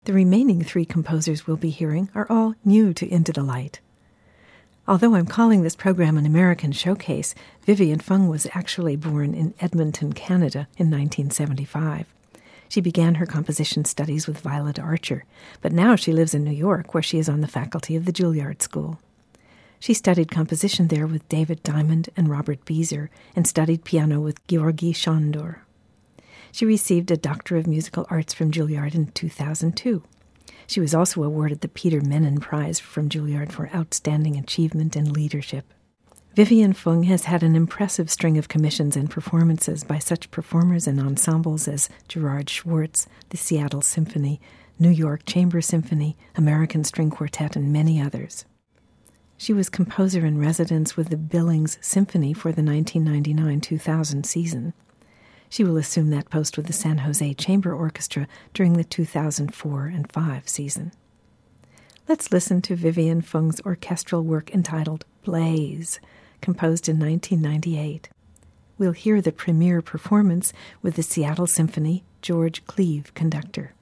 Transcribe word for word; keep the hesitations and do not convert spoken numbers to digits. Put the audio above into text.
The remaining three composers we'll be hearing are all new to Into the Light. Although I'm calling this program an American showcase, Vivian Fung was actually born in Edmonton, Canada in nineteen seventy-five. She began her composition studies with Violet Archer, but now she lives in New York, where she is on the faculty of the Juilliard School. She studied composition there with David Diamond and Robert Beezer, and studied piano with Georgi Shondor. She received a Doctor of Musical Arts from Juilliard in two thousand two. She was also awarded the Peter Menon Prize from Juilliard for Outstanding Achievement in Leadership. Vivian Fung has had an impressive string of commissions and performances by such performers and ensembles as Gerard Schwartz, the Seattle Symphony, New York Chamber Symphony, American String Quartet, and many others. She was composer in residence with the Billings Symphony for the nineteen ninety-nine two thousand season. She will assume that post with the San Jose Chamber Orchestra during the two thousand four and five season. Let's listen to Vivian Fung's orchestral work entitled Blaze, composed in nineteen ninety-eight. We'll hear the premiere performance with the Seattle Symphony, George Cleave, conductor.